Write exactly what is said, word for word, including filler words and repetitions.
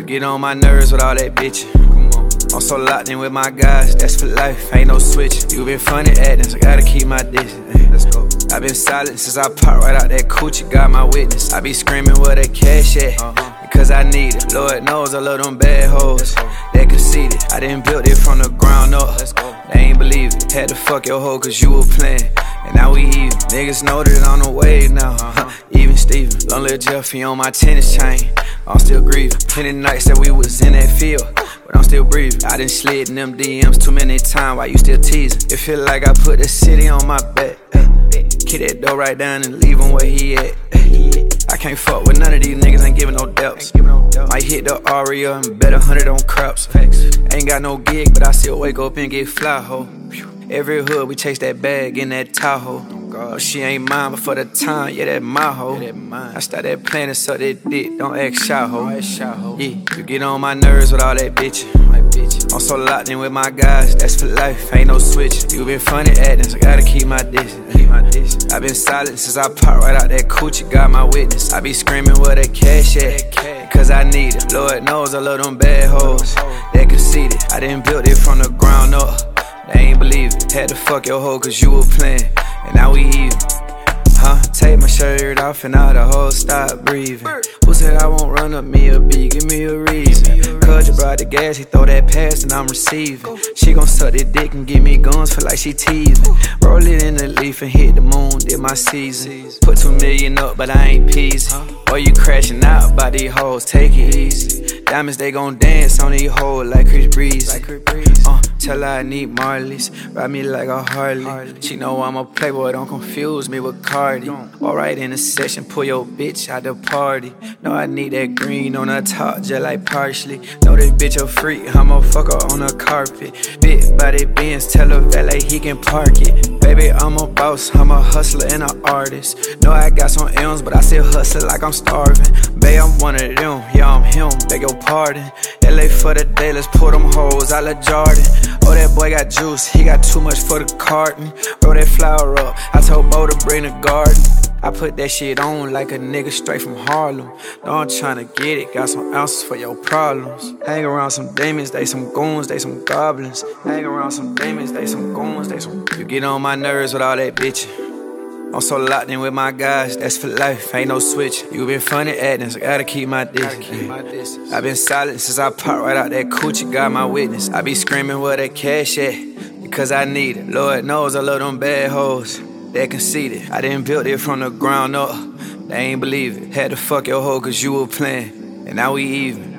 get on my nerves with all that bitchin'. I'm so locked in with my guys, that's for life, ain't no switch. You been funny acting, so gotta keep my distance. Hey, let's go. I been silent since I popped right out that coochie, got my witness. I be screaming where the cash at, uh-huh. because I need it. Lord knows I love them bad hoes, they conceited. I done built it from the ground up, let's go. They ain't believe it. Had to fuck your hoe cause you were playing, and now we even. Niggas know that I'm on the wave now, uh-huh. even Steven. Long little Jeffy on my tennis chain, I'm still grieving. Plenty nights that we was in that field, but I'm still breathing. I done slid in them D Ms too many times while you still teasing. It feel like I put the city on my back. Kick that door right down and leave him where he at. I can't fuck with none of these niggas, ain't giving no depths. Might hit the Aria and bet a hundred on craps. Ain't got no gig, but I still wake up and get fly, ho. Every hood, we chase that bag in that Tahoe. Oh, she ain't mine, but for the time, yeah, that my hoe. I started playing and suck that dick, don't act shy, ho. Yeah, you get on my nerves with all that bitchin'. I'm so locked in with my guys, that's for life, ain't no switch. You been funny acting, so gotta keep my distance. I been silent since I popped right out that coochie, got my witness. I be screaming where the cash at, cause I need it. Lord knows I love them bad hoes, they conceited. I done built it from the ground up, they ain't believe it. Had to fuck your hoe cause you were playing, and now we even. Huh? Take my shirt off and now the hoe stop breathing. Who said I won't run up me a beat? Give me a reason. Cuz you brought the gas, he throw that pass and I'm receiving. She gon' suck that dick and give me guns, feel like she teasing. Roll it in the leaf and hit the moon, did my season. Put two million up, but I ain't peasy. Boy, you crashing out by these hoes, take it easy. Diamonds, they gon' dance on these hoes like Chris Breeze. Uh, tell her I need Marleys, ride me like a Harley. She know I'm a playboy, don't confuse me with Cardi. Alright, in the session, pull your bitch out the party. Know I need that green on the top, just like parsley. Know this bitch a freak, I'ma fuck her on the carpet. Bit by the Benz, tell her valet he can park it. Baby, I'm a boss, I'm a hustler and an artist. Know I got some M's, but I still hustle like I'm starving. Babe, I'm one of them, yeah, I'm him, beg your pardon. L A for the day, let's pull them hoes out of Jordan. Oh, that boy got juice, he got too much for the carton. Roll that flower up, I told Bo to bring the garden. I put that shit on like a nigga straight from Harlem. No, I'm tryna get it, got some ounces for your problems. Hang around some demons, they some goons, they some goblins. Hang around some demons, they some goons, they some... You get on my nerves with all that bitchin'. I'm so locked in with my guys, that's for life, ain't no switch. You been funny acting, so gotta keep my distance. I been silent since I popped right out that coochie, got my witness. I be screaming where the cash at, because I need it. Lord knows I love them bad hoes, they conceited. I done built it from the ground up, they ain't believe it. Had to fuck your hoe cause you were playing, and now we even.